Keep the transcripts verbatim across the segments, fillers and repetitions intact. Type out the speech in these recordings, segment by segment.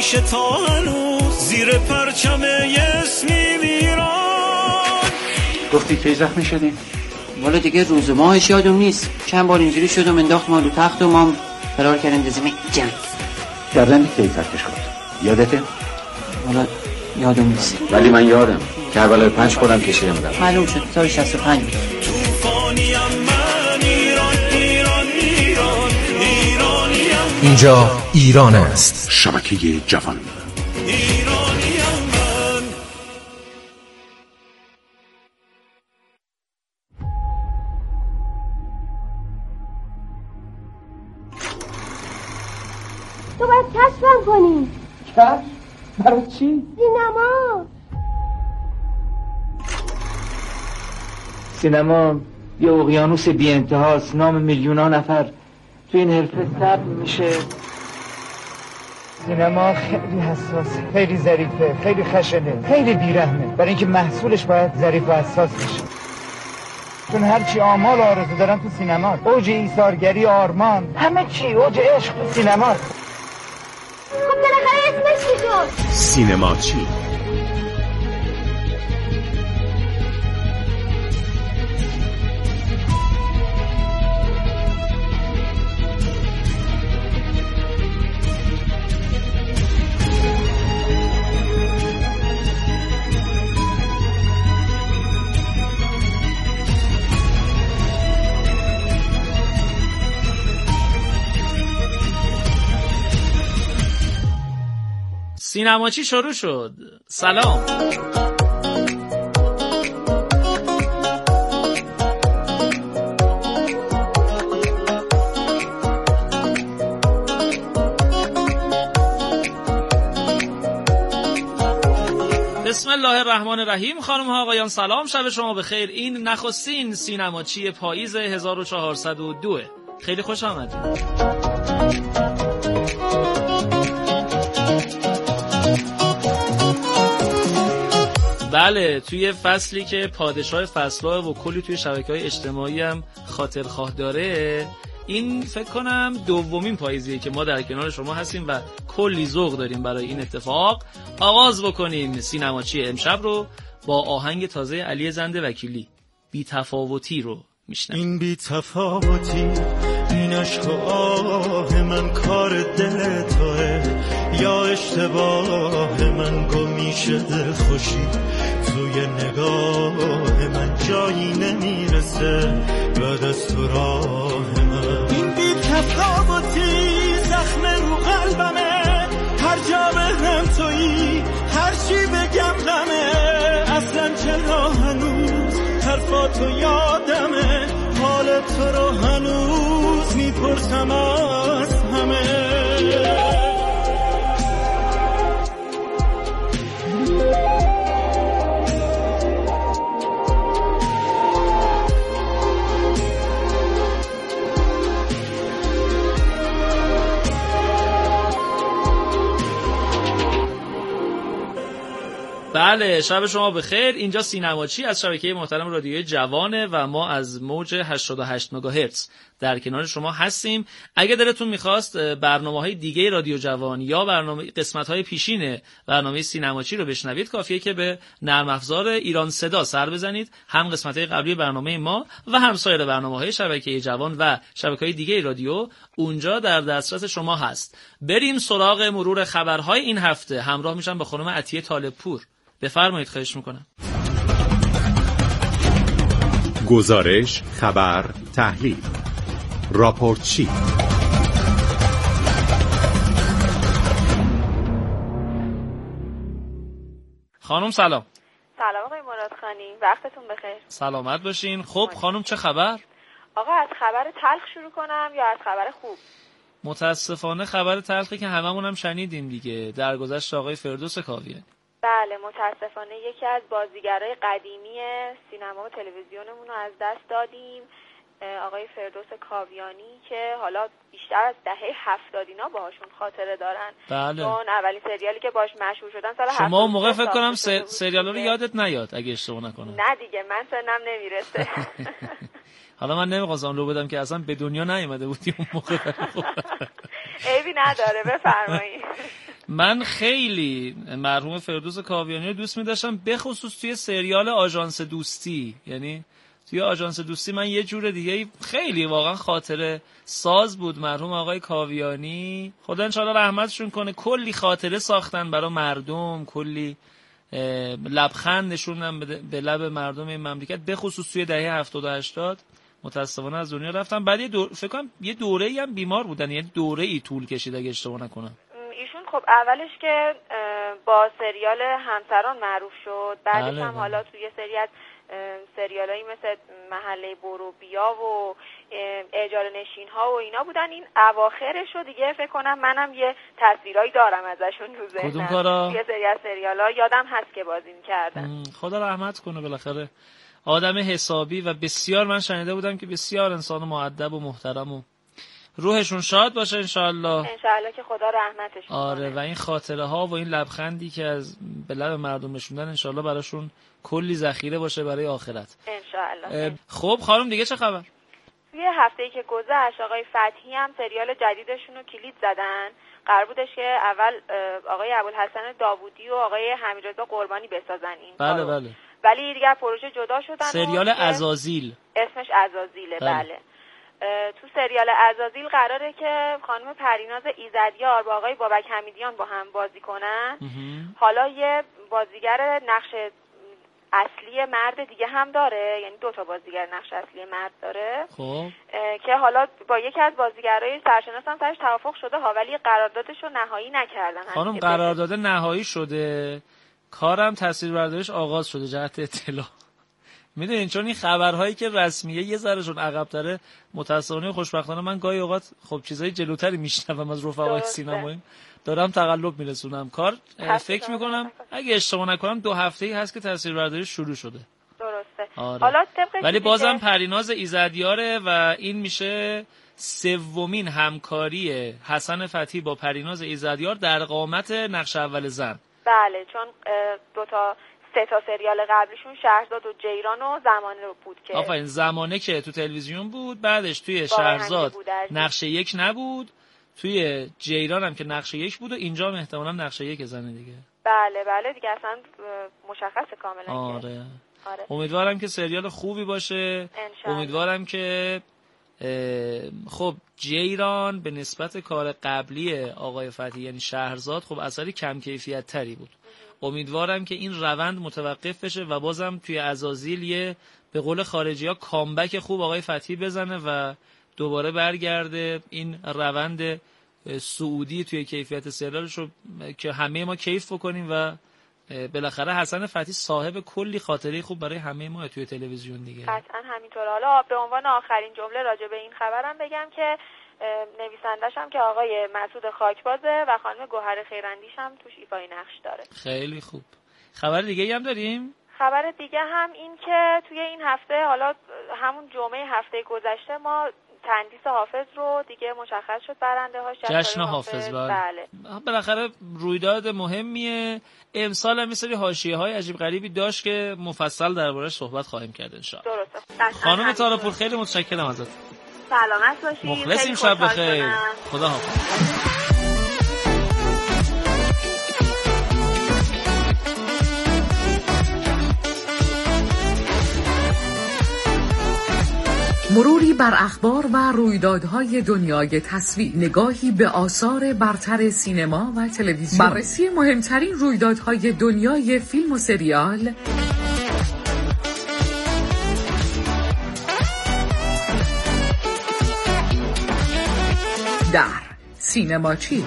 میشه تا هنوز زیر پرچم اسمی میران. گفتی کی زخمی شدیم؟ والا دیگه روز ماهش یادم نیست. چند بار اینجوری شدم انداخت ما رو تخت و ما فرار کردیم دزمه جنگ. گردن کی ترکش خورد؟ یادته؟ والا یادم نیست. ولی من یادم کربلای پنج خودم کشیدم بودم. معلوم شد سال شصت و پنج بود. توفانیم من ایران ایران ایران ایرانیم. اینجا ایران است. شبکه جوان. ایرانیم من. تو باید کشفم کنی. کشف؟ برای چی؟ سینما. سینما یه اقیانوس بی انتهاست. نام میلیون نفر تو این حرفه ثبت میشه. سینما خیلی حساسه، خیلی ظریفه، خیلی خشنه، خیلی بیرحمه، برای اینکه محصولش باید ظریف و حساس بشه. چون هرچی آمال آرزو دارن تو سینما، اوج ایثارگری، آرمان، همه چی اوج عشق تو سینما. خب بالاخره اسمش چی شد؟ سینما چی؟ سینما چی شروع شد. سلام. بسم الله الرحمن الرحیم. خانم ها آقایان سلام، شب شما بخیر. این نخستین سینماچی پاییز هزار و چهارصد و دو. خیلی خوش آمدید. بله، توی فصلی که پادشاه فصل‌ها و کلی توی شبکه‌های اجتماعی هم خاطرخواه داره، این فکر کنم دومین پاییزیه که ما در کنار شما هستیم و کلی ذوق داریم برای این اتفاق. آغاز بکنیم سینماچی امشب رو با آهنگ تازه علی زنده وکیلی، بی تفاوتی رو میشنویم. این بی تفاوتی، این عشق و آه من کار دل توه، یا اشتباه من گمیشه دل خوشی توی نگاه من جایی نمیرسه بعد از تو راه من. این بی تفاوتی زخم رو قلبمه، هر جا به هم تویی، هر چی بگم غمه، اصلا چرا هنوز حرفاتو یادمه، حال تو رو هنوز میپرسم از همه. بله، شب شما بخیر. اینجا سینماچی از شبکه محترم رادیوی جوانه و ما از موج هشتاد و هشت مگاهرتز در کنار شما هستیم. اگه دلتون میخواست برنامه‌های دیگه رادیو جوان یا برنامه قسمت‌های پیشین برنامه سینماچی رو بشنوید، کافیه که به نرم افزار ایران صدا سر بزنید. هم قسمت‌های قبلی برنامه ما و هم سایر برنامه‌های شبکه جوان و شبکه‌های دیگه رادیو اونجا در دسترس شما هست. بریم سراغ مرور خبرهای این هفته. همراه میشم با خانم عطیه طالب‌پور. بفرمایید، خواهش میکنم. گزارش، خبر، تحلیل، راپورتچی. خانم سلام. سلام آقای مرادخانی، وقتتون بخیر. سلامت باشین. خب خانم چه خبر؟ آقا از خبر تلخ شروع کنم یا از خبر خوب؟ متاسفانه خبر تلخی که هممون هم شنیدیم دیگه، درگذشت آقای فردوس کاویانی. بله، متاسفانه یکی از بازیگرای قدیمی سینما و تلویزیونمون رو از دست دادیم، آقای فردوس کاویانی که حالا بیشتر از دهه هفتاد اینا باهاشون خاطره دارن. بله. چون اولین سریالی که باش مشهور شدن سال هفتاد. شما موقع فکر کنم سریالا رو یادت نیاد اگه اشتباه نکنم. نه دیگه، من سنم نمیرسه. حالا من نمیخواستم رو بدم که اصلا به دنیا نیومده بودی اون موقع. عیبی نداره، بفرمایید. من خیلی مرحوم فردوس کاویانی رو دوست می‌داشتم، به خصوص توی سریال آژانس دوستی. یعنی توی آژانس دوستی من یه جور دیگه خیلی واقعا خاطره ساز بود مرحوم آقای کاویانی. خدا انشالله رحمتشون کنه. کلی خاطره ساختن برای مردم، کلی لبخند نشوندن به لب مردم این مملکت، به خصوص توی دهه هفتاد و هشتاد. متاسفانه از دنیا رفتن. بعد یه دور... فکر کنم یه دوره‌ای هم بیمار بودن، یعنی دوره‌ای طول کشید اگه اشتباه نکنم. ایشون خب اولش که با سریال همسران معروف شد، بعدش بله هم بله. حالا توی یه سری از سریالایی مثل محله برو بیا و اجاره نشین ها و اینا بودن. این اواخرش رو دیگه فکر کنم منم یه تصویرایی دارم ازشون تو ذهنم. کدوم کارا؟ یه سری از سریالا یادم هست که بازی می‌کردن. خدا رحمت کنه. بالاخره آدم حسابی و بسیار، من شنیده بودم که بسیار انسان مؤدب و محترم و روحشون شاد باشه انشالله. انشالله که خدا رحمتش کنه. آره، و این خاطره ها و این لبخندی که از به لب مردم نشوندن انشالله براشون کلی ذخیره باشه برای آخرت انشالله. خب خانم دیگه چه خبر؟ توی هفته‌ای که گذشت آقای فتحی هم سریال جدیدشون رو کلید زدن. قرار بودش که اول آقای ابوالحسن داوودی و آقای حمیدرضا قربانی بسازن این بله کارو. بله. ولی دیگه پروژه جدا شدن. سریال عزازیل اسمش عزازیله. بله, بله. تو سریال عزازیل قراره که خانم پریناز ایزدیار با آقای بابک حمیدیان با هم بازی کنن. حالا یه بازیگر نقش اصلی مرد دیگه هم داره، یعنی دو تا بازیگر نقش اصلی مرد داره. خب که حالا با یکی از بازیگرای سرشناس هم سرش توافق شده ها، ولی قراردادش رو نهایی نکردن. خانم قرارداد نهایی شده، کارم تصویربرداریش آغاز شده جهت اطلاع. میدونین چون این خبرهایی که رسمیه یه ذرهشون عقب‌تره، متأسفانه خوشبختانه من گاهی اوقات خب چیزای جلوتری میشنوم از رفقای سینمایی، دارم تقلب میرسونم کار. فکر میکنم اگه اشتباه نکنم دو هفته‌ای هست که تصویربرداری شروع شده. درسته. آره. حالا ولی بازم پریناز ایزدیاره و این میشه سومین همکاری حسن فتحی با پریناز ایزدیار در قامت نقش اول زن. بله، چون دو تا سه تا سریال قبلیشون شهرزاد و جیران و زمانه رو بود که آفرین، زمانه که تو تلویزیون بود، بعدش توی شهرزاد نقشه یک نبود، توی جیران هم که نقشه یک بود و اینجا هم احتمالاً نقشه یک زنه دیگه. بله بله دیگه اصلا مشخصه کاملا. آره. آره. امیدوارم که سریال خوبی باشه. انشالله. امیدوارم که خب جیران به نسبت کار قبلی آقای فتحی یعنی شهرزاد خب اثری کم کیفیت تری بود. امیدوارم که این روند متوقف بشه و بازم توی عزازیل یه به قول خارجی ها کامبک خوب آقای فتحی بزنه و دوباره برگرده این روند سعودی توی کیفیت سریالش رو که همه ما کیف بکنیم و بالاخره حسن فتحی صاحب کلی خاطره خوب برای همه ما توی تلویزیون دیگه. قطعا همینطوره. حالا به عنوان آخرین جمله راجع به این خبرم بگم که نویسندش هم که آقای مسعود خاکبازه و خانم گوهر خیراندیش هم توش ایفای نقش داره. خیلی خوب. خبر دیگه هم داریم؟ خبر دیگه هم این که توی این هفته، حالا همون جمعه هفته گذشته، ما تندیس حافظ رو دیگه مشخص شد برنده هاش. جشن حافظ. بله. بله. بالاخره رویداد مهمیه. امسال هم مثل حاشیه های عجیب غریبی داشت که مفصل درباره‌اش صحبت خواهیم کرد ان شاء الله. درسته. خانم طالب‌پور خیلی متشکرم ازت. سلامت باشید. مخلصیم. شب بخیر. خدا حافظ. مروری بر اخبار و رویدادهای دنیای تصویر، نگاهی به آثار برتر سینما و تلویزیون، بررسی مهمترین رویدادهای دنیای فیلم و سریال، در سینماچی.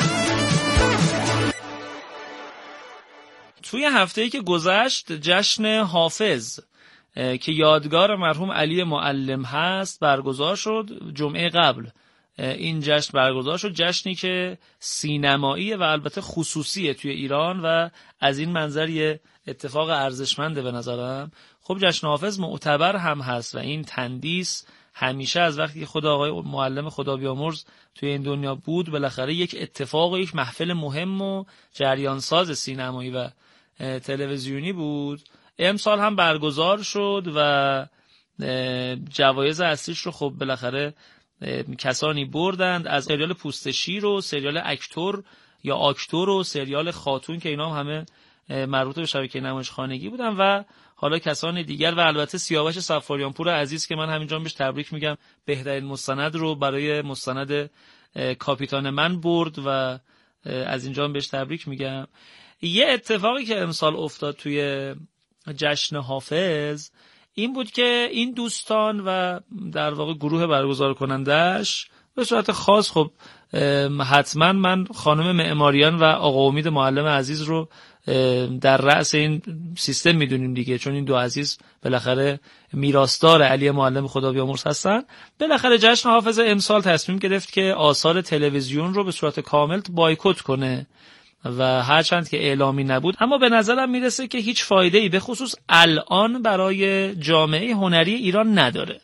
توی هفته‌ای که گذشت جشن حافظ که یادگار مرحوم علی معلم هست برگزار شد. جمعه قبل این جشن برگزار شد، جشنی که سینماییه و البته خصوصیه توی ایران و از این منظر یه اتفاق ارزشمنده به نظرم. خب جشن حافظ معتبر هم هست و این تندیس همیشه از وقتی که خود آقای معلم خدا بیامرز توی این دنیا بود بالاخره یک اتفاق و یک محفل مهم و جریان ساز سینمایی و تلویزیونی بود. امسال هم برگزار شد و جوایز اصلیش رو خب بالاخره کسانی بردند. از سریال پوست شیر و سریال اکتور یا آکتور و سریال خاتون که اینا هم همه مربوط به شبکه نمایشخانگی بودن و حالا کسان دیگر و البته سیاوش صفاریانپور عزیز که من همینجا بهش تبریک میگم، بهترین مستند رو برای مستند کاپیتان من برد و از اینجا بهش تبریک میگم. یه اتفاقی که امسال افتاد توی جشن حافظ این بود که این دوستان و در واقع گروه برگزار کنندش به صورت خاص، خب حتما من خانم معماریان و آقا امید معلم عزیز رو در رأس این سیستم میدونیم دیگه، چون این دو عزیز بالاخره میراثدار علی معلم خدا بیامرز هستن. بالاخره جشن حافظ امسال تصمیم گرفت که آثار تلویزیون رو به صورت کامل بایکوت کنه و هرچند که اعلامی نبود، اما به نظرم میرسه که هیچ فایده‌ای به خصوص الان برای جامعه هنری ایران نداره.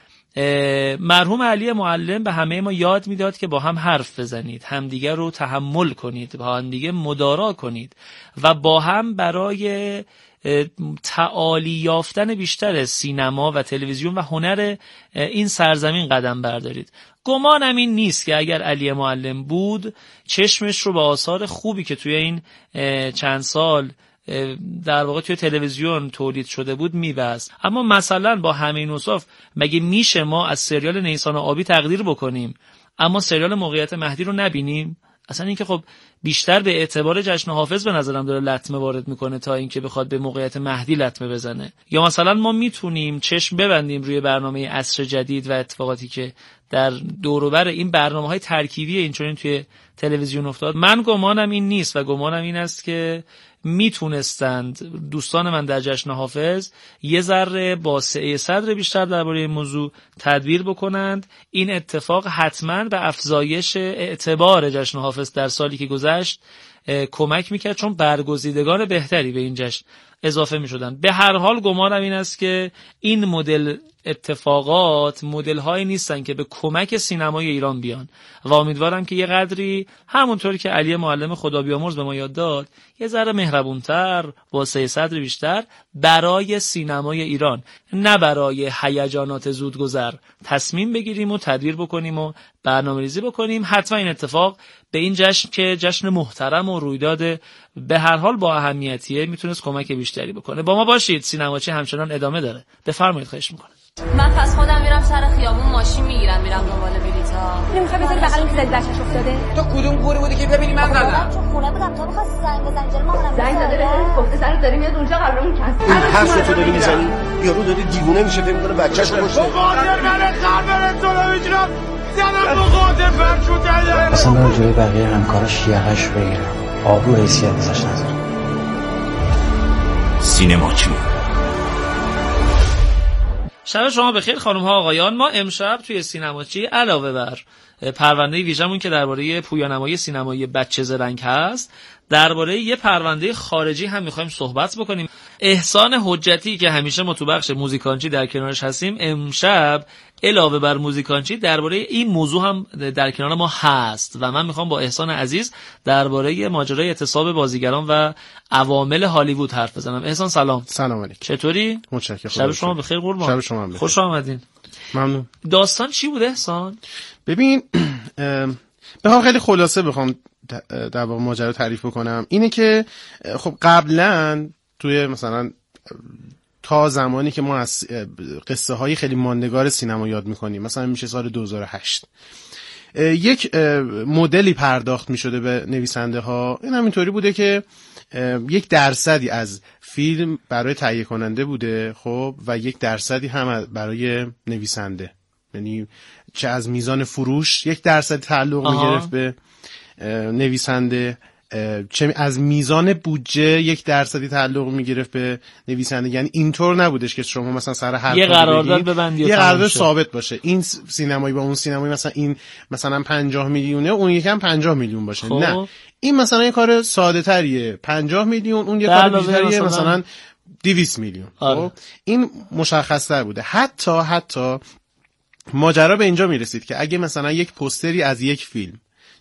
مرحوم علی معلم به همه ما یاد میداد که با هم حرف بزنید، همدیگر رو تحمل کنید، با هم دیگه مدارا کنید و با هم برای تعالی یافتن بیشتر سینما و تلویزیون و هنر این سرزمین قدم بردارید. گمانم این نیست که اگر علی معلم بود چشمش رو به آثار خوبی که توی این چند سال در واقع توی تلویزیون تولید شده بود میبست. اما مثلا با همین اوصاف مگه میشه ما از سریال نیسان آبی تقدیر بکنیم اما سریال موقعیت مهدی رو نبینیم؟ اصلا این که خب بیشتر به اعتبار جشن حافظ به نظرم داره لطمه وارد میکنه تا اینکه بخواد به موقعیت مهدی لطمه بزنه. یا مثلا ما میتونیم چشم ببندیم روی برنامه عصر جدید و اتفاقاتی که در دور و بر این برنامه‌های ترکیبی اینچنین توی تلویزیون افتاد. من گمانم این نیست و گمانم این است که میتونستند دوستان من در جشن حافظ یه ذره با سعه صدر بیشتر درباره این موضوع تدبیر بکنند. این اتفاق حتما به افزایش اعتبار جشن حافظ در سالی که گذشت کمک میکرد، چون برگزیدگان بهتری به این جشن اضافه میشدن. به هر حال گمانم این است که این مدل اتفاقات مدل هایی نیستن که به کمک سینمای ایران بیان و امیدوارم که یه قدری همونطور که علی معلم خدا بیامرز به ما یاد داد یه ذره مهربونتر، واسه صدر بیشتر برای سینمای ایران، نه برای هیجانات زودگذر تصمیم بگیریم و تدبیر بکنیم و برنامه‌ریزی بکنیم. حتما این اتفاق به این جشن که جشن محترم و رویداد به هر حال با اهمیتیه میتونست کمک بیشتری بکنه. با ما باشید، سینماچی همچنان ادامه داره. بفرمایید، خواهش میکنم. من پس خودم میرم سر خیابون ماشین میگیرم میرم دنبال بلیطا. نمیخوای بذاری بغل اون که زد بچه‌ش افتاده؟ تو کدوم گوره بودی که ببینی من زدم؟ تو خونه بودم، تو می‌خواستی زنگ بزنی جلو مامانم. زنگ زده بهت گفته سر داری میاد اونجا قبلمون کسی. این حرفو تو داری میزنی؟ یارو داره دیوونه میشه، فکر می‌کنه بچه‌شو کشته. قادر من قلبم تو رو میگیرم. زدم تو قادر فرشو کردم. اصلا من جای بقیه همکاراش یقش بگیرم. آبرو حیثیت ازش نداره. سینماچی. شب شما بخیر خانم ها آقایان. ما امشب توی سینماچی علاوه بر پرونده ویژمون که درباره پویانمایی سینمایی بچه زرنگ هست، درباره یه پرونده خارجی هم میخوایم صحبت بکنیم. احسان حجتی که همیشه ما تو بخش موزیکانچی در کنارش هستیم، امشب علاوه بر موزیکانچی درباره این موضوع هم در کنار ما هست و من میخوام با احسان عزیز درباره ماجرای اعتصاب بازیگران و عوامل هالیوود حرف بزنم. احسان سلام. سلام علیکم. چطوری؟ متشکرم. شب شما بخیر قربان. شب شما بخیر. خوش آمدین. ممنون. داستان چی بود احسان؟ ببین بخوام خیلی خلاصه بخوام در واقع ماجرا تعریف بکنم، اینه که خب قبلا توی مثلا تا زمانی که ما از قصه های خیلی ماندگار سینما یاد میکنیم، مثلا میشه سال دو هزار و هشت، یک مدلی پرداخت میشده به نویسنده ها. این همینطوری بوده که یک درصدی از فیلم برای تهیه کننده بوده، خب، و یک درصدی هم برای نویسنده، یعنی چه از میزان فروش یک درصد تعلق میگرفت به نویسنده، چه از میزان بودجه یک درصدی تعلق میگرفت به نویسنده. یعنی اینطور نبودش که شما مثلا سر هر یه قرارداد ببندی، یه قرارداد ثابت باشه، این سینمایی با اون سینمایی مثلا این مثلا پنجاه میلیونه اون یکم پنجاه میلیون باشه. خب. نه، این مثلا یه کار ساده تریه، پنجاه میلیون، اون یه کار بیشتریه، مثلا, مثلا دویست میلیون. خب این مشخص تر بوده. حتی حتی ماجرا به اینجا میرسید که اگه مثلا یک پوستری از یک فیلم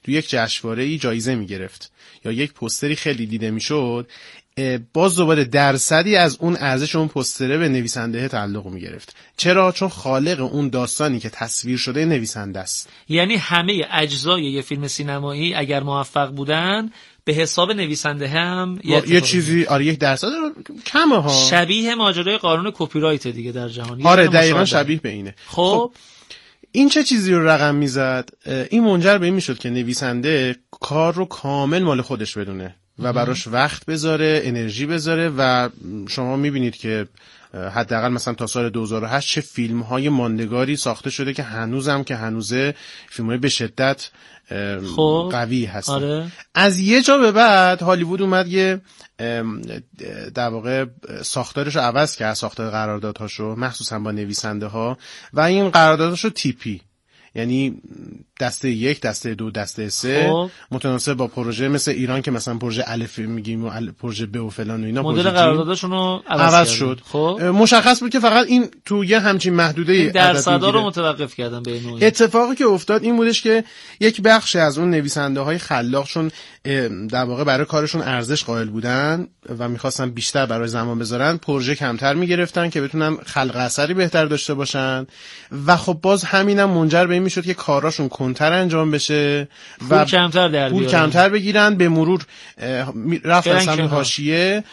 تو یک جشنواره‌ای جایزه میگرفت یا یک پوستری خیلی دیده میشد، باز دوباره درصدی از اون ارزش اون پوستره به نویسنده تعلق میگرفت. چرا؟ چون خالق اون داستانی که تصویر شده نویسنده است. یعنی همه اجزای یه فیلم سینمایی اگر موفق بودن به حساب نویسنده هم یه, یه چیزی آره یک درصد کمه ها. شبیه ماجرای قانون کپی رایت دیگه در جهان. آره دقیقاً شبیه به اینه. خب, خب این چه چیزی رو رقم میزد؟ این منجر به این میشد که نویسنده کار رو کامل مال خودش بدونه و براش وقت بذاره، انرژی بذاره و شما میبینید که حداقل مثلا تا سال دو هزار و هشت چه فیلم‌های ماندگاری ساخته شده که هنوزم که هنوزه فیلم‌های به شدت خب. قوی هستن. آره. از یه جا به بعد هالیوود اومد یه در واقع ساختارش رو عوض کرد، ساختار قراردادهاشو مخصوصا با نویسنده ها، و این قرارداداشو تیپی، یعنی دسته یک، دسته دو، دسته سه، خب. متناسب با پروژه، مثل ایران که مثلا پروژه الف میگیم و پروژه ب و فلان و اینا، مدل قراردادشون رو عوض, عوض شد. خب. مشخص بود که فقط این تو یه همچین محدوده درصدا رو متوقف کردن به نوعی. اتفاقی که افتاد این بودش که یک بخش از اون نویسنده های خلاق چون در واقع برای کارشون ارزش قائل بودن و میخواستن بیشتر برای زمان بذارن، پروژه کمتر میگرفتن که بتونن خلق اثری بهتر داشته باشن و خب باز همینم منجر به این میشد که کاراشون کنتر انجام بشه و پول کمتر در پول کمتر بگیرن. به مرور رفتن سمت حاشیه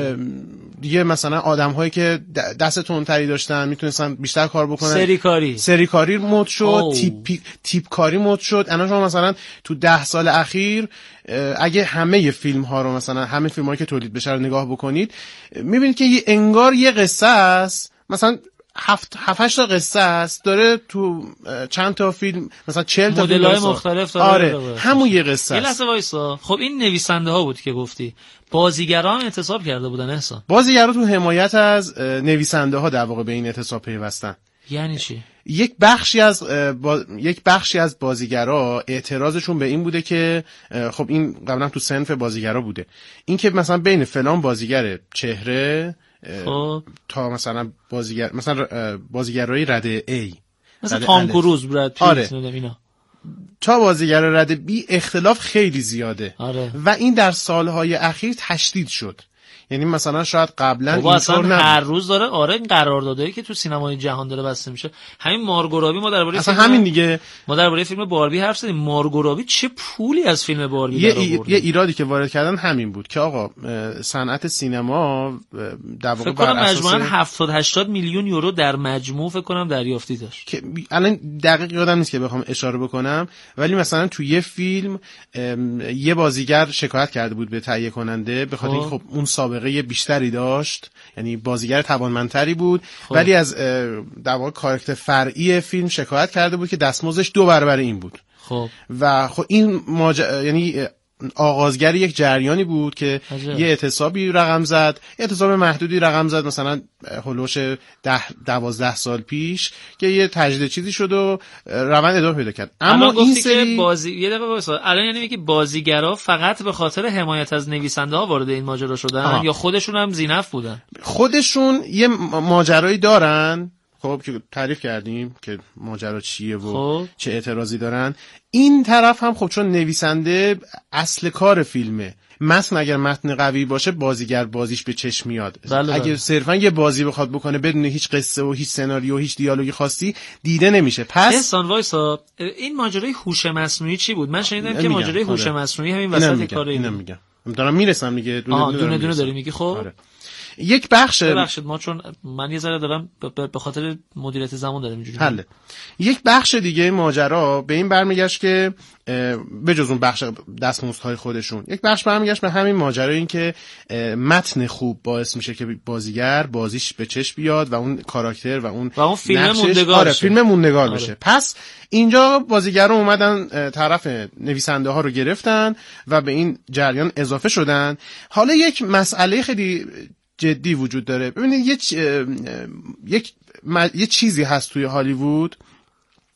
دیگه، مثلا آدم‌هایی که دست تندتری داشتن میتونستن بیشتر کار بکنن، سری کاری سری کاری مد شد، تیپ تیپ کاری مد شد. الان شما مثلا تو ده سال اخیر اگه همه فیلم ها رو مثلا همه فیلم هایی که تولید بشه رو نگاه بکنید، میبینید که انگار یه قصه است، مثلا هفت هفتش تا قصه است داره تو چند تا فیلم، مثلا چهل تا مدل های مختلف داره. آره همون یه قصه است. یه لحظه وایسا. خب این نویسنده ها بود که گفتی، بازیگران اعتصاب کرده بودن احسان؟ بازیگرا تو حمایت از نویسنده ها در واقع به این اعتصاب پیوستن. یعنی چی؟ یک بخشی از با... یک بخشی از بازیگرا اعتراضشون به این بوده که خب این قبلا تو صنف بازیگرا بوده، این که مثلا بین فلان بازیگر چهره خب. تا مثلا بازیگر مثلا بازیگرای رده A، مثلا تام کروز، براد پیت، آره. اینا، تا بازیگر رده B اختلاف خیلی زیاده. آره. و این در سالهای اخیر تشدید شد. یعنی مثلا شاید قبلا اینطور نبود. هر روز داره آره این قراردادایی که تو سینمای جهان داره بسته میشه. همین مارگو رابی، ما درباره اصلا همین دیگه ما درباره فیلم باربی حرف زدیم. مارگو رابی چه پولی از فیلم باربی یه, در آورد. یه ایرادی که وارد کردن همین بود که آقا صنعت سینما در واقع فکر کنم مجموعاً هفتاد هشتاد میلیون یورو در مجموع فکر کنم دریافتی داشت، که الان دقیق یادم نیست که بخوام اشاره بکنم، ولی مثلا تو یه فیلم یه بازیگر شکایت کرده بود به تهیه کننده به خاطر اینکه خب اون سابقه بیشتری داشت، یعنی بازیگر توانمندتری بود، خب. ولی از در واقع کاراکتر فرعی فیلم شکایت کرده بود که دستمزدش دو برابر این بود. خب و خب این ماج... یعنی آغازگر یک جریانی بود که عجب. یه اعتصابی رقم زد، اعتصاب محدودی رقم زد، مثلا هولوش ده دوازده سال پیش که یه تجدید چیزی شد و روند ادامه پیدا کرد. اما این سری بازی یه دقیقه وایسا، الان یعنی میگی بازیگرا فقط به خاطر حمایت از نویسنده ها وارد این ماجرا شدن آه. یا خودشون هم زینف بودن؟ خودشون یه ماجرایی دارن، خب که تعریف کردیم که ماجرا چیه و خب. چه اعتراضی دارن. این طرف هم خب چون نویسنده اصل کار فیلمه، متن اگر متن قوی باشه بازیگر بازیش به چشم میاد. بله اگه بله. صرفا یه بازی بخواد بکنه بدون هیچ قصه و هیچ سناریو و هیچ دیالوگی خاصی دیده نمیشه. پس احسان وایسا، این ماجرای هوش مصنوعی چی بود؟ من شنیدم که ماجرای هوش آره. مصنوعی همین وسط کاره. اینم میگم دارم میرسم دیگه، دونه دونه, دونه, دونه داری میگی. خب آره. یک بخش ببخشید ما چون من یه ذره دارم به خاطر مدیریت زمان دارم اینجوری حله. یک بخش دیگه ماجرا به این برمیگشت که به جز اون بخش دستمزدهای خودشون، یک بخش برمیگشت به همین ماجرا، این که متن خوب باعث میشه که بازیگر بازیش به چشم بیاد و اون کاراکتر و اون و اون فیلم موندگار آره بشه. فیلم موندگار آره. بشه. پس اینجا بازیگران اومدن طرف نویسنده ها رو گرفتن و به این جریان اضافه شدن. حالا یک مسئله خیلی جدی وجود داره. ببینید یک یک یه چیزی هست توی هالیوود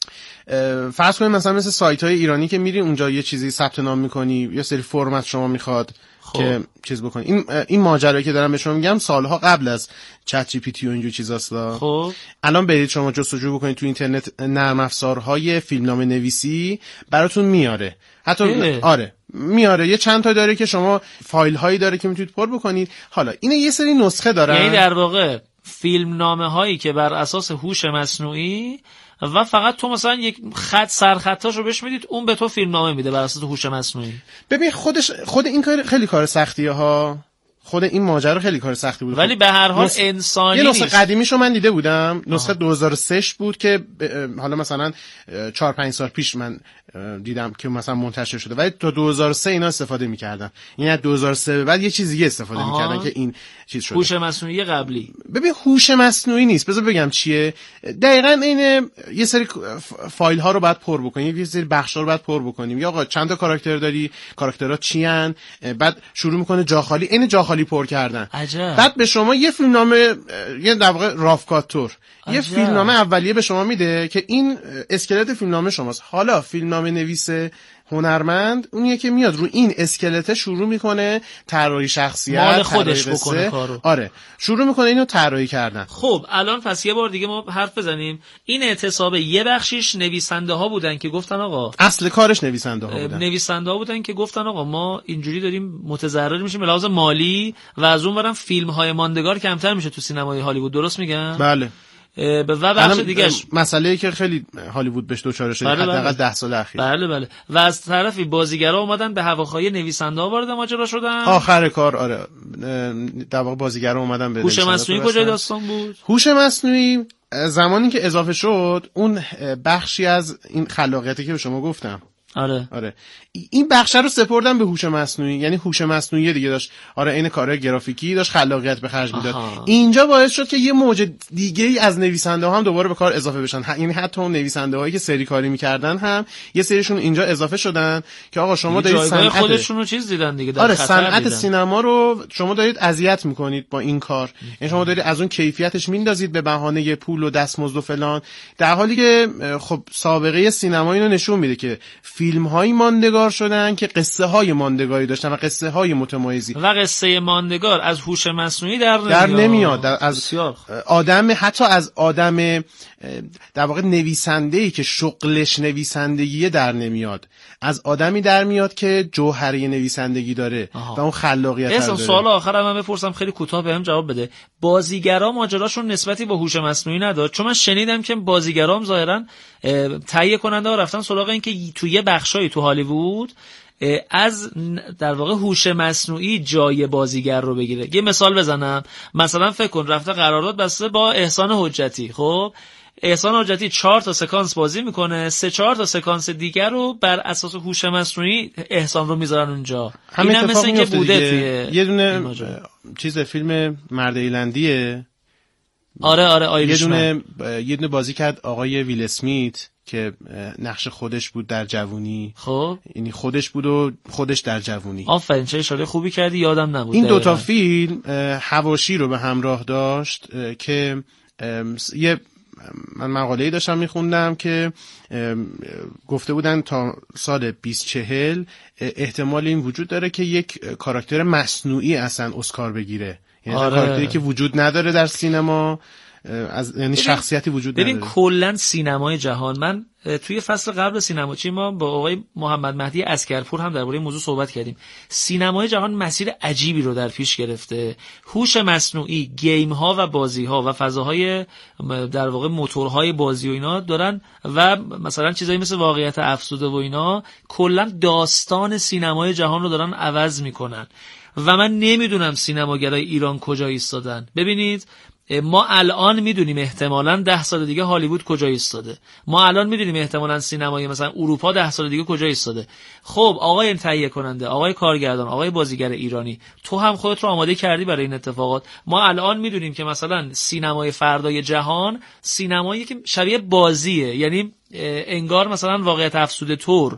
فرض کنید مثلا مثل سایت‌های ایرانی که میری اونجا یه چیزی ثبت نام می‌کنی، یا سری فرمت شما میخواد خب. که چیز بکنی. این این ماجرایی که دارم به شما میگم سالها قبل از چت جی پی تی و اینجور چیزاست. خب الان برید شما جستجو بکنید تو اینترنت، نرم افزارهای فیلمنامه نویسی براتون میاره. حتی اه. آره میاره، یه چند تا داره که شما فایل هایی داره که میتونید پر بکنید. حالا اینه یه سری نسخه دارن، یعنی در واقع فیلمنامه هایی که بر اساس هوش مصنوعی و فقط تو مثلا یک خط سرخطاشو بهش میدید، اون به تو فیلمنامه میده بر اساس هوش مصنوعی. ببین خودش خود این کار خیلی کار سختیه ها، خود این ماجرا خیلی کار سختی بود، ولی به هر حال نس... انسانی یه نسخه قدیمیشو من دیده بودم، نسخه دو هزار و سه بود که حالا مثلا چهار پنج سال پیش من دیدم که مثلا منتشر شده، ولی تا دو هزار و سه اینا استفاده می‌کردن. یعنی از دو هزار و سه به بعد یه چیز دیگه استفاده می‌کردن که این چیز شده. هوش مصنوعی قبلی. ببین هوش مصنوعی نیست، بذار بگم چیه. دقیقاً این یه سری فایل ها رو باید پر بکنیم، یه سری بخشا رو باید پر بکنیم. یا آقا چند تا کاراکتر داری، کاراکترها چی ان، بعد شروع می‌کنه جا خالی، این جا خالی پر کردن. عجب. بعد به شما یه فیلمنامه، یه در واقع رافکاتور، یه فیلمنامه اولیه به شما میده که این اسکلت فیلمنامه شماست. حالا فیلمنامه نویس هنرمند اونیه که میاد رو این اسکلت شروع میکنه طراحی شخصیت، مال خودش بکنه کارو. آره شروع میکنه اینو طراحی کردن. خب الان پس یه بار دیگه ما حرف بزنیم. این اعتصاب یه بخشیش نویسنده ها بودن که گفتن آقا، اصل کارش نویسنده ها بودن نویسنده ها بودن که گفتن آقا ما اینجوری داریم متضرر میشیم به لحاظ مالی و از اون برم فیلم های ماندگار کمتر میشه تو سینمای هالیوود. درست میگم؟ بله. و بخش دیگهش مسئله‌ای که خیلی هالیوود بهش دچار شده حداقل ده سال اخیر. بله بله. و از طرفی بازیگرا اومدن به هواخواهی نویسنده‌ها وارد ماجرا شدن. آخر کار آره در واقع بازیگرا اومدن به هوش مصنوعی کجای داستان بود؟ هوش مصنوعی زمانی که اضافه شد اون بخشی از این خلاقیتی که به شما گفتم، آره آره این بخش رو سپردن به هوش مصنوعی. یعنی هوش مصنوعی دیگه داشت آره این کارهای گرافیکی داشت خلاقیت به خرج میداد. اینجا باعث شد که یه موج دیگه ای از نویسنده ها هم دوباره به کار اضافه بشن. یعنی حتی اون نویسنده هایی که سری کاری میکردن هم یه سریشون اینجا اضافه شدن که آقا شما دارید صنعت خودشون رو چیز دیدن دیگه، در آره خطر صنعت دیدن. سینما رو شما دارید اذیت میکنید با این کار. یعنی شما دارید از اون کیفیتش میندازید به بهانه پول و دستمزد و فلان، در حالی که خب سابقه سینما اینو نشون میده که فیلم هایی ماندگار شدن که قصه های ماندگاری داشتن و قصه های متمایزی و قصه ماندگار از هوش مصنوعی در نمیاد، در نمیاد در از آدم، حتی از آدم در واقع نویسنده‌ای که شغلش نویسندگیه در نمیاد، از آدمی در میاد که جوهره نویسندگی داره آها. و اون خلاقیت داره. سوال آخرم من بپرسم، خیلی کوتاه بهم جواب بده. بازیگرا ماجراشون نسبتی با هوش مصنوعی نداره؟ چون من شنیدم که بازیگرام ظاهرا تهیه کننده ها رفتن سراغ این که تو یه بخشایی تو هالیوود از در واقع هوش مصنوعی جای بازیگر رو بگیره. یه مثال بزنم، مثلا فکر کن رفته قرارداد بسته با احسان حجتی. خب احسان حجتی چهار تا سکانس بازی میکنه، سه چهار تا سکانس دیگر رو بر اساس هوش مصنوعی احسان رو میذارن اونجا. این هم مثل اینکه بوده توی یه دونه چیز فیلم مرد ایرلندیه. آره آره آیریشمن. یه دونه یه دونه بازی کرد آقای ویل اسمیت که نقش خودش بود در جوونی. خب یعنی خودش بود و خودش در جوونی. آفرین، چه اشاره خوبی کردی، یادم نبود. این دوتا فیلم حواشی رو به همراه داشت که یه من مقاله‌ای داشتم میخوندم که گفته بودن تا سال بیست چهل احتمال این وجود داره که یک کاراکتر مصنوعی اصلا اسکار بگیره. یعنی آره. کاراکتری که وجود نداره در سینما، از یعنی شخصیتی وجود ببین نداره. ببین کلا سینمای جهان، من توی فصل قبل سینماچی ما با آقای محمد مهدی اسکرپور هم درباره این موضوع صحبت کردیم. سینمای جهان مسیر عجیبی رو در پیش گرفته. هوش مصنوعی، گیم ها و بازی ها و فضاهای در واقع موتورهای بازی و اینا دارن و مثلا چیزایی مثل واقعیت افزوده و اینا کلا داستان سینمای جهان رو دارن عوض میکنن و من نمیدونم سینماگرای ایران کجا ایستادن. ببینید ما الان میدونیم احتمالاً ده سال دیگه هالیوود کجا ایستاده، ما الان میدونیم احتمالاً سینمای مثلا اروپا ده سال دیگه کجا ایستاده. خب آقای تهیه کننده، آقای کارگردان، آقای بازیگر ایرانی، تو هم خودت رو آماده کردی برای این اتفاقات. ما الان میدونیم که مثلا سینمای فردای جهان سینمایی که شبیه بازیه، یعنی انگار مثلا واقعیت افزوده طور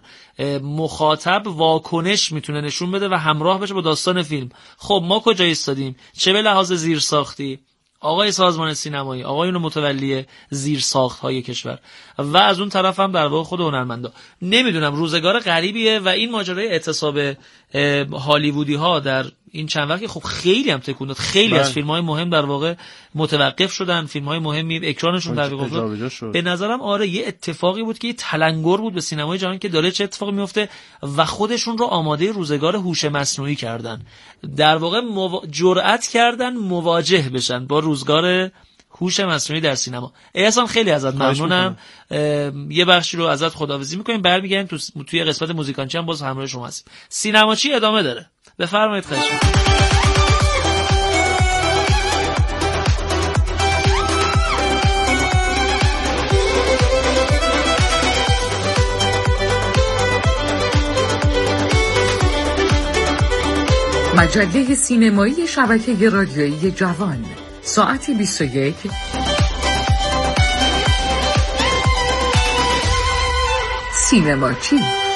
مخاطب واکنش میتونه نشون بده و همراه بشه با داستان فیلم. خب ما کجا ایستادیم؟ چه به لحاظ زیرساختی؟ آقای سازمان سینمایی، آقایون متولی زیر ساخت‌های کشور و از اون طرف هم در واقع خود هنرمندا. نمیدونم روزگار غریبیه و این ماجرای اعتصاب هالیوودی ها در این چند وقتی خب خیلی هم تکون داد. خیلی از فیلم‌های مهم در واقع متوقف شدن، فیلم‌های مهمی اکرانشون در واقع به نظرم آره یه اتفاقی بود که یه تلنگر بود به سینمای جهان که داره چه اتفاقی میفته و خودشون رو آماده روزگار هوش مصنوعی کردن. در واقع مو... جرأت کردن مواجه بشن با روزگار هوش مصنوعی در سینما. احسان خیلی ازت ممنونم. یه بخشی رو ازت خداحافظی می‌کنیم، برمیگردیم تو توی قسمت موزیکانچی هم باز همراه شما هستیم. سینماچی ادامه داره. بفرمایید. خواهش می‌کنم. مجله سینمایی شبکه رادیویی جوان، ساعت بیست و یک. سینماچی.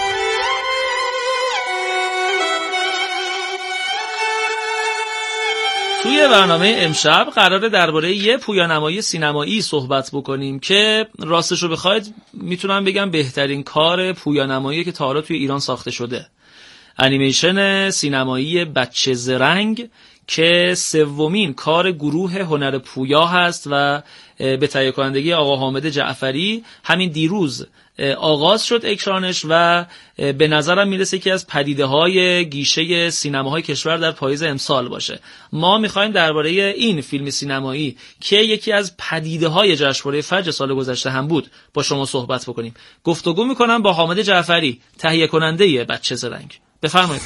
توی برنامه امشب قراره درباره یه پویانمایی سینمایی صحبت بکنیم که راستش رو بخواید میتونم بگم بهترین کار پویانمایی که تا حالا توی ایران ساخته شده. انیمیشن سینمایی بچه زرنگ که سومین کار گروه هنر پویا هست و به تهیه کنندگی آقا حامد جعفری همین دیروز آغاز شد اکرانش و به نظرم میرسه که از پدیده‌های گیشه سینماهای کشور در پاییز امسال باشه. ما میخوایم درباره این فیلم سینمایی که یکی از پدیده‌های جشنواره فجر سال گذشته هم بود با شما صحبت بکنیم. گفتگو میکنم با حامد جعفری، تهیه کننده بچه زرنگ. بفرمایید.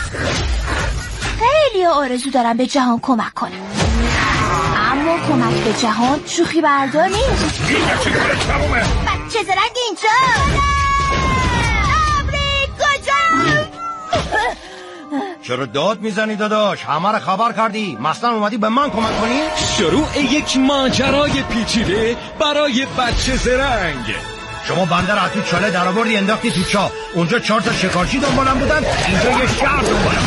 خیلی آرزو دارم به جهان کمک کنم، اما کمک به جهان شوخی بردار نیست. بچه زرنگ اینجا. ابری کجا؟ چرا داد میزنی داداش؟ همه رو خبر کردی، مثلا اومدی به من کمک کنی؟ شروع یک ماجرای پیچیده برای بچه زرنگ. شما بنده را تو چاله در آوردی انداختی تو چاه، اونجا چهار تا شکارچی دنبالم بودن، اینجا یه شهر دنبالم.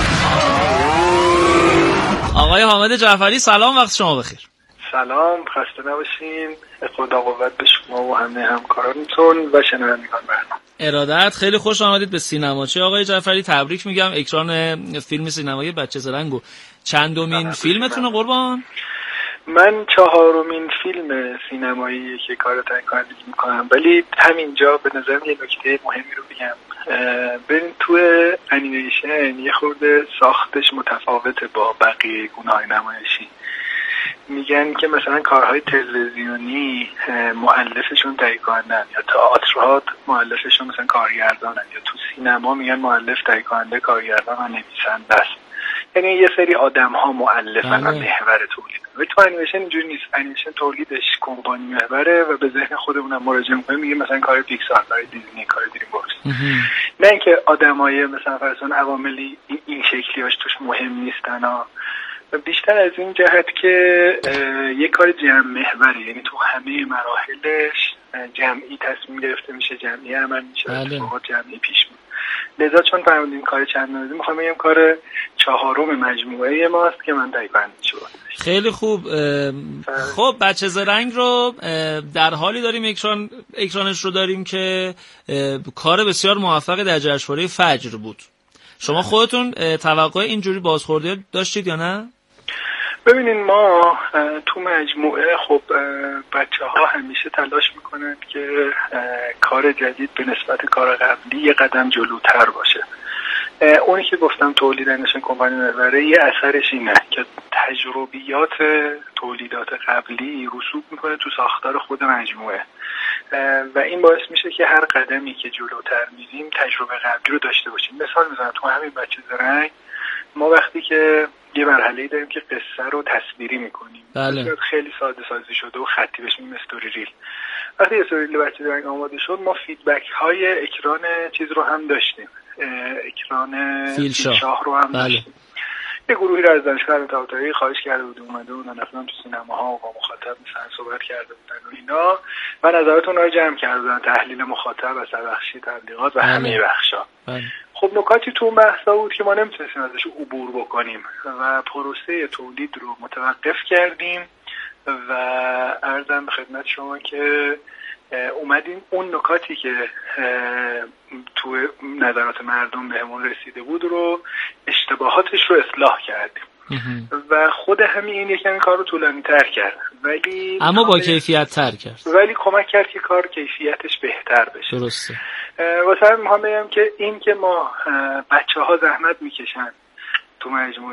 آقای حامد جعفری سلام، وقت شما بخیر. سلام، خسته نباشین. خدا قوت به شما و همه همکارانتون و شنوندگان برنامه. ارادت. خیلی خوش آمدید به سینماچی آقای جعفری. تبریک میگم اکران فیلم سینمایی بچه زرنگو. چندمین فیلمتونه قربان؟ من چهارمین فیلم سینمایی که کار تهیه‌کنندگی میکنم، ولی همینجا به نظرم یه نکته مهمی رو بگم. ببین تو انیمیشن یه خورده ساختش متفاوته با بقیه گونه‌های نمایشی. میگن که مثلا کارهای تلویزیونی مؤلفشون تهیه کنندن یا تئاترها مؤلفشون مثلا کارگردانن، یا تو سینما میگن مؤلف تهیه کننده کارگردان و نویسنده است. یعنی یه سری آدم‌ها مؤلفن و محور تولید. و تو انیمیشن اینجوری نیست. انیمیشن تولیدش کمپانی محوره و به ذهن خودمونم مراجعه می‌کنیم، میگه مثلا کار پیکسار، کار دیزنی، کار دریم ورکس. نه اینکه آدمای مثلا فرضاً عواملی این شکلیاش توش مهم نیستن ها. بیشتر از این جهت که یه کار جمع محوره، یعنی تو همه مراحلش جمعی تصمیم گرفته میشه، جمعی عمل میشه، اتفاقات جمعی پیش میره. لذا چون فرمودین کار چند نوزی، میخوام بگم کار چهارم مجموعه ماست که من دایبند شد. خیلی خوب. خب بچه زرنگ رو در حالی داریم اکران اکرانش رو داریم که کار بسیار موفق در جشنواره فجر بود. شما خودتون توقع اینجوری بازخوردی داشتید یا نه؟ ببینین ما تو مجموعه خب بچه ها همیشه تلاش میکنن که کار جدید به نسبت کار قبلی یه قدم جلوتر باشه. اونی که گفتم تولید انیمیشن کمپانی محوره یه اثرش اینه که تجربیات تولیدات قبلی رسوب میکنه تو ساختار خود مجموعه و این باعث میشه که هر قدمی که جلوتر میریم تجربه قبلی رو داشته باشیم. مثال میزنم تو همین بچه زرنگ ما وقتی که یه مرحله‌ای داریم که قصه رو تصویری میکنیم، بله. خیلی ساده سازی شده و خطی بهش میگیم استوری ریل. وقتی استوری ریل بچه زرنگ آماده شد ما فیدبک های اکران چیز رو هم داشتیم، اکران فیل شاه رو هم بله. داشتیم. یه گروهی رو از دانشگاه طباطبایی خواهش کرده بود اومده بودن اصلا تو سینماها و با مخاطب مثلا صحبت کرده بودن و اینا و نظراتون رو جمع کرده بودن، تحلیل مخاطب، اثربخشی، تبلیغات و بله. همه بخشا. بله. خب نکاتی تو اون بحثا بود که ما نمیتونستیم ازش عبور بکنیم و پروسه تولید رو متوقف کردیم و عرضم به خدمت شما که اومدیم اون نکاتی که تو نظرات مردم بهمون رسیده بود رو اشتباهاتش رو اصلاح کردیم و خود همین این یکم کار رو طولانی تر کرد ولی اما با کیفیت تر کرد ولی کمک کرد که کار کیفیتش بهتر بشه. درسته. واسه همین میخوام بگم که این که ما بچه ها زحمت میکشن تو مجموعه